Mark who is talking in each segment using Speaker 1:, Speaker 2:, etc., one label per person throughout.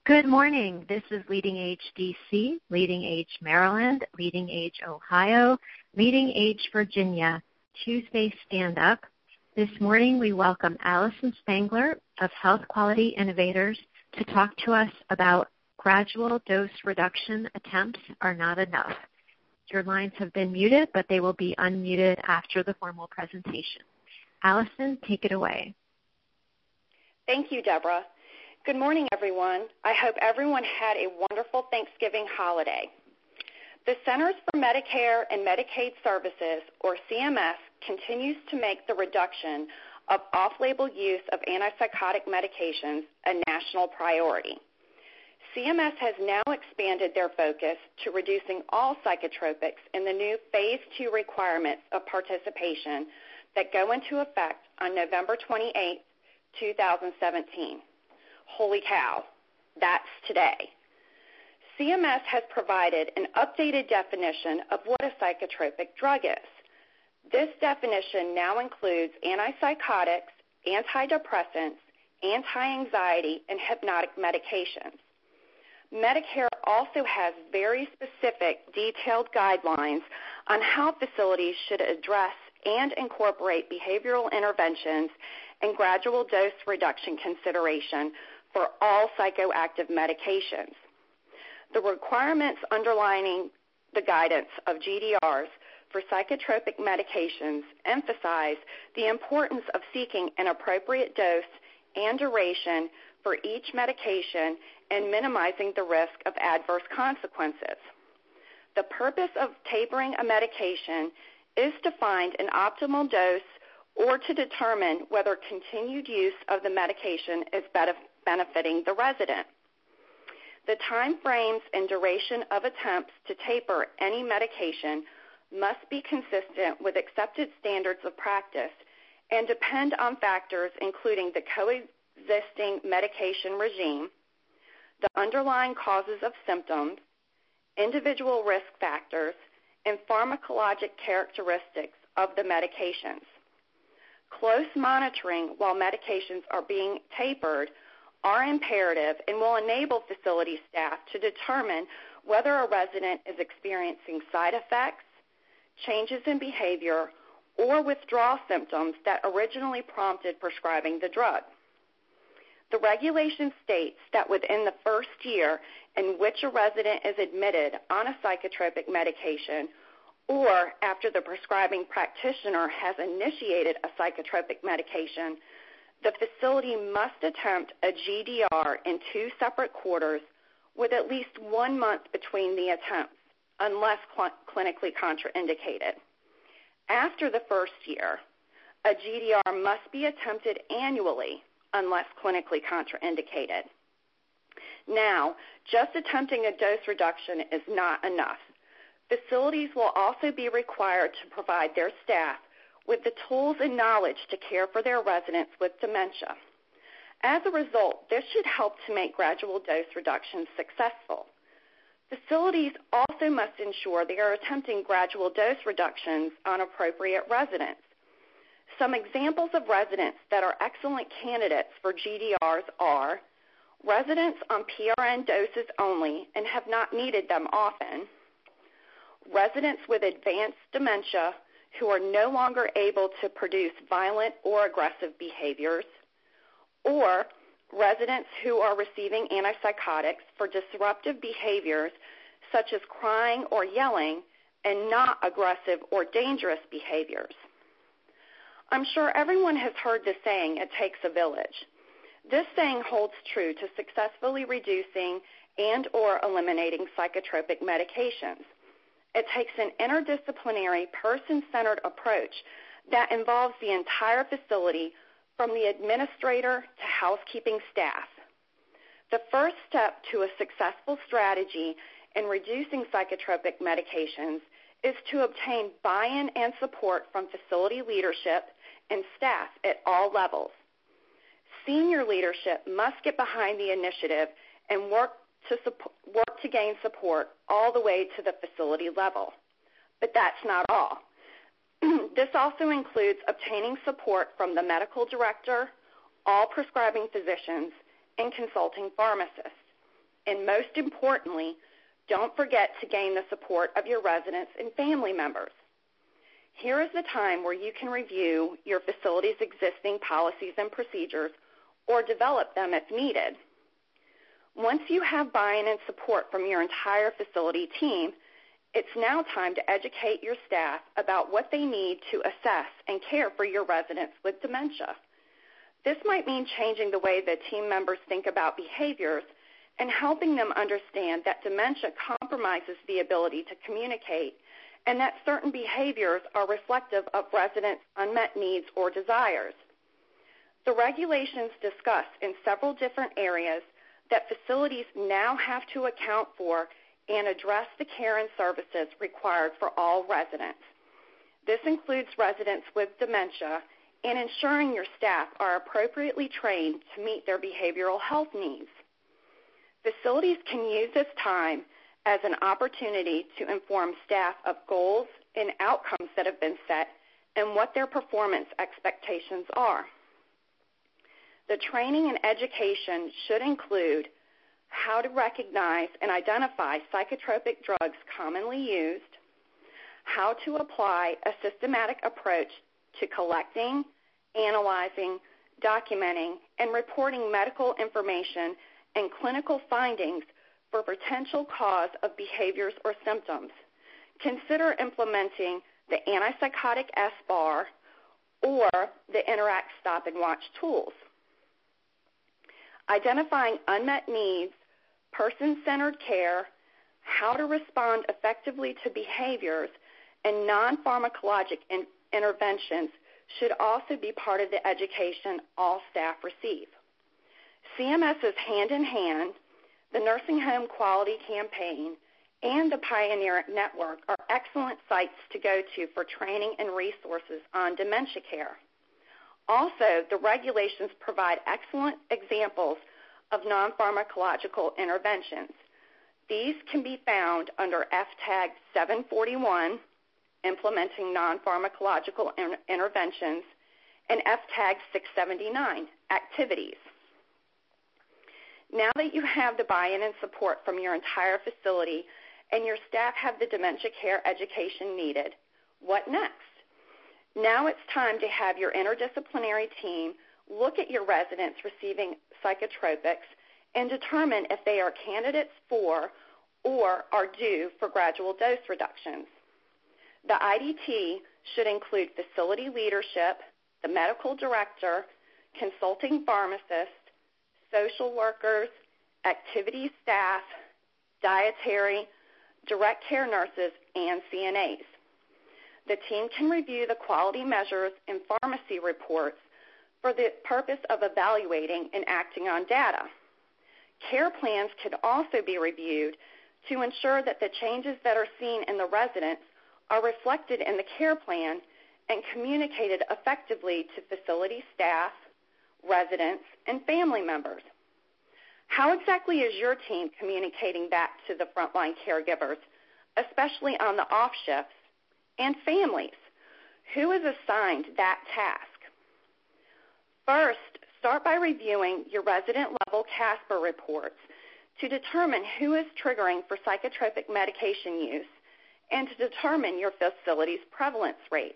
Speaker 1: Good morning. This is Leading Age DC, Leading Age Maryland, Leading Age Ohio, Leading Age Virginia, Tuesday Stand Up. This morning we welcome Allison Spangler of Health Quality Innovators to talk to us about gradual dose reduction attempts are not enough. Your lines have been muted, but they will be unmuted after the formal presentation. Allison, take it away.
Speaker 2: Thank you, Deborah. Good morning, everyone. I hope everyone had a wonderful Thanksgiving holiday. The Centers for Medicare and Medicaid Services, or CMS, continues to make the reduction of off-label use of antipsychotic medications a national priority. CMS has now expanded their focus to reducing all psychotropics in the new Phase 2 requirements of participation that go into effect on November 28, 2017. Holy cow, that's today. CMS has provided an updated definition of what a psychotropic drug is. This definition now includes antipsychotics, antidepressants, anti-anxiety, and hypnotic medications. Medicare also has very specific, detailed guidelines on how facilities should address and incorporate behavioral interventions and gradual dose reduction consideration for all psychoactive medications. The requirements underlining the guidance of GDRs for psychotropic medications emphasize the importance of seeking an appropriate dose and duration for each medication and minimizing the risk of adverse consequences. The purpose of tapering a medication is to find an optimal dose or to determine whether continued use of the medication is benefiting the resident. The time frames and duration of attempts to taper any medication must be consistent with accepted standards of practice and depend on factors including the coexisting medication regime, the underlying causes of symptoms, individual risk factors, and pharmacologic characteristics of the medications. Close monitoring while medications are being tapered are imperative and will enable facility staff to determine whether a resident is experiencing side effects, changes in behavior, or withdrawal symptoms that originally prompted prescribing the drug. The regulation states that within the first year in which a resident is admitted on a psychotropic medication or after the prescribing practitioner has initiated a psychotropic medication, the facility must attempt a GDR in 2 separate quarters with at least 1 month between the attempts, unless clinically contraindicated. After the first year, a GDR must be attempted annually unless clinically contraindicated. Now, just attempting a dose reduction is not enough. Facilities will also be required to provide their staff with the tools and knowledge to care for their residents with dementia. As a result, this should help to make gradual dose reductions successful. Facilities also must ensure they are attempting gradual dose reductions on appropriate residents. Some examples of residents that are excellent candidates for GDRs are residents on PRN doses only and have not needed them often, residents with advanced dementia who are no longer able to produce violent or aggressive behaviors, or residents who are receiving antipsychotics for disruptive behaviors such as crying or yelling and not aggressive or dangerous behaviors. I'm sure everyone has heard the saying, "It takes a village." This saying holds true to successfully reducing and or eliminating psychotropic medications. It takes an interdisciplinary, person-centered approach that involves the entire facility from the administrator to housekeeping staff. The first step to a successful strategy in reducing psychotropic medications is to obtain buy-in and support from facility leadership and staff at all levels. Senior leadership must get behind the initiative and work to gain support all the way to the facility level. But that's not all. This also includes obtaining support from the medical director, all prescribing physicians, and consulting pharmacists. And most importantly, don't forget to gain the support of your residents and family members. Here is the time where you can review your facility's existing policies and procedures or develop them if needed. Once you have buy-in and support from your entire facility team, it's now time to educate your staff about what they need to assess and care for your residents with dementia. This might mean changing the way that team members think about behaviors and helping them understand that dementia compromises the ability to communicate and that certain behaviors are reflective of residents' unmet needs or desires. The regulations discuss in several different areas that facilities now have to account for and address the care and services required for all residents. This includes residents with dementia and ensuring your staff are appropriately trained to meet their behavioral health needs. Facilities can use this time as an opportunity to inform staff of goals and outcomes that have been set and what their performance expectations are. The training and education should include how to recognize and identify psychotropic drugs commonly used, how to apply a systematic approach to collecting, analyzing, documenting, and reporting medical information and clinical findings for potential cause of behaviors or symptoms. Consider implementing the antipsychotic SBAR or the Interact Stop and Watch tools. Identifying unmet needs, person-centered care, how to respond effectively to behaviors, and non-pharmacologic interventions should also be part of the education all staff receive. CMS's Hand in Hand, the Nursing Home Quality Campaign, and the Pioneer Network are excellent sites to go to for training and resources on dementia care. Also, the regulations provide excellent examples of non-pharmacological interventions. These can be found under FTAG 741, Implementing Non-Pharmacological Interventions, and FTAG 679, Activities. Now that you have the buy-in and support from your entire facility and your staff have the dementia care education needed, what next? Now it's time to have your interdisciplinary team look at your residents receiving psychotropics and determine if they are candidates for or are due for gradual dose reductions. The IDT should include facility leadership, the medical director, consulting pharmacist, social workers, activity staff, dietary, direct care nurses, and CNAs. The team can review the quality measures and pharmacy reports for the purpose of evaluating and acting on data. Care plans could also be reviewed to ensure that the changes that are seen in the residents are reflected in the care plan and communicated effectively to facility staff, residents, and family members. How exactly is your team communicating back to the frontline caregivers, especially on the off shifts, and families? Who is assigned that task? First, start by reviewing your resident-level CASPER reports to determine who is triggering for psychotropic medication use and to determine your facility's prevalence rates.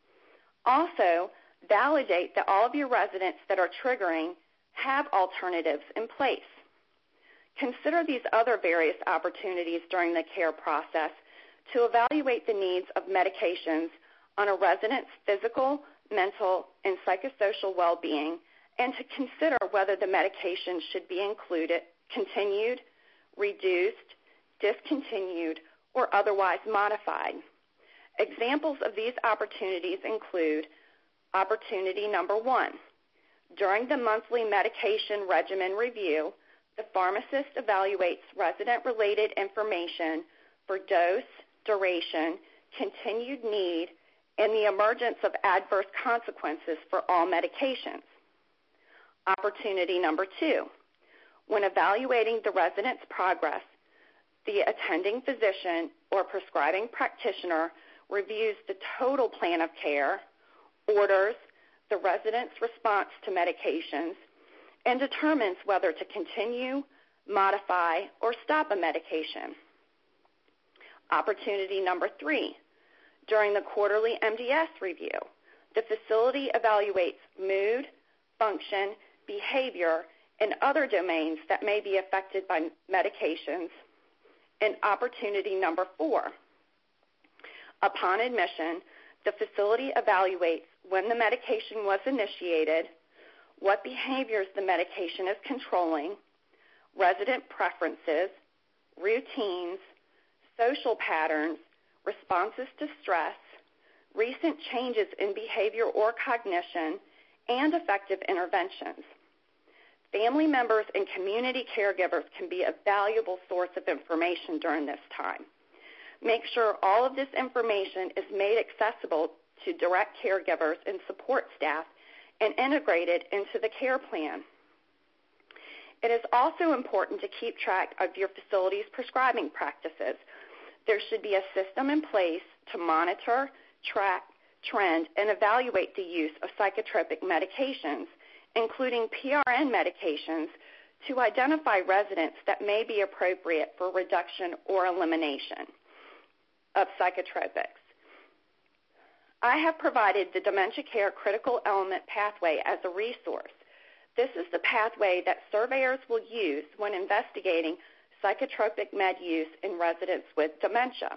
Speaker 2: Also, validate that all of your residents that are triggering have alternatives in place. Consider these other various opportunities during the care process to evaluate the needs of medications on a resident's physical, mental, and psychosocial well-being, and to consider whether the medication should be included, continued, reduced, discontinued, or otherwise modified. Examples of these opportunities include opportunity number 1. During the monthly medication regimen review, the pharmacist evaluates resident-related information for dose, duration, continued need, and the emergence of adverse consequences for all medications. Opportunity number 2. When evaluating the resident's progress, the attending physician or prescribing practitioner reviews the total plan of care, orders the resident's response to medications, and determines whether to continue, modify, or stop a medication. Opportunity number 3, during the quarterly MDS review, the facility evaluates mood, function, behavior, and other domains that may be affected by medications. And opportunity number 4, upon admission, the facility evaluates when the medication was initiated, what behaviors the medication is controlling, resident preferences, routines, social patterns, responses to stress, recent changes in behavior or cognition, and effective interventions. Family members and community caregivers can be a valuable source of information during this time. Make sure all of this information is made accessible to direct caregivers and support staff and integrated into the care plan. It is also important to keep track of your facility's prescribing practices. There should be a system in place to monitor, track, trend, and evaluate the use of psychotropic medications, including PRN medications, to identify residents that may be appropriate for reduction or elimination of psychotropics. I have provided the Dementia Care Critical Element Pathway as a resource. This is the pathway that surveyors will use when investigating psychotropic med use in residents with dementia.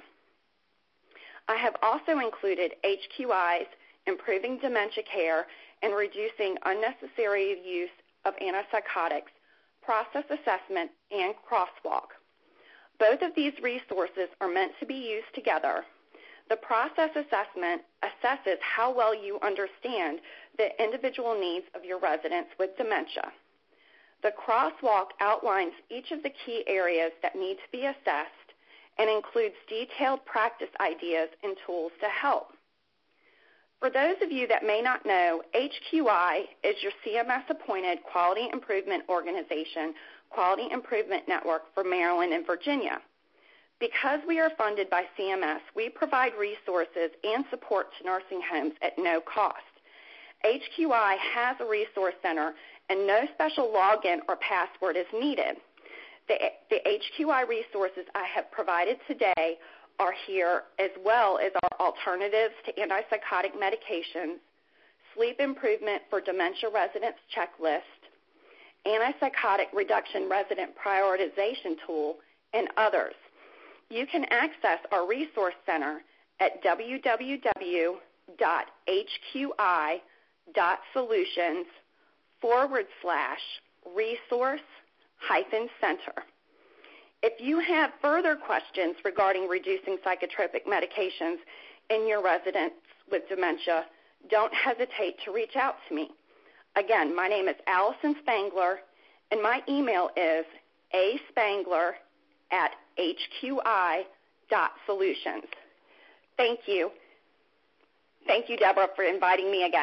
Speaker 2: I have also included HQI's Improving Dementia Care and Reducing Unnecessary Use of Antipsychotics, Process Assessment, and Crosswalk. Both of these resources are meant to be used together. The process assessment assesses how well you understand the individual needs of your residents with dementia. The crosswalk outlines each of the key areas that need to be assessed and includes detailed practice ideas and tools to help. For those of you that may not know, HQI is your CMS-appointed Quality Improvement Organization, Quality Improvement Network for Maryland and Virginia. Because we are funded by CMS, we provide resources and support to nursing homes at no cost. HQI has a resource center, and no special login or password is needed. The HQI resources I have provided today are here, as well as our alternatives to antipsychotic medications, sleep improvement for dementia residents checklist, antipsychotic reduction resident prioritization tool, and others. You can access our resource center at www.hqi.solutions/resource-center. If you have further questions regarding reducing psychotropic medications in your residents with dementia, don't hesitate to reach out to me. Again, my name is Allison Spangler, and my email is aspangler@hqi.solutions. Thank you. Thank you, Deborah, for inviting me again.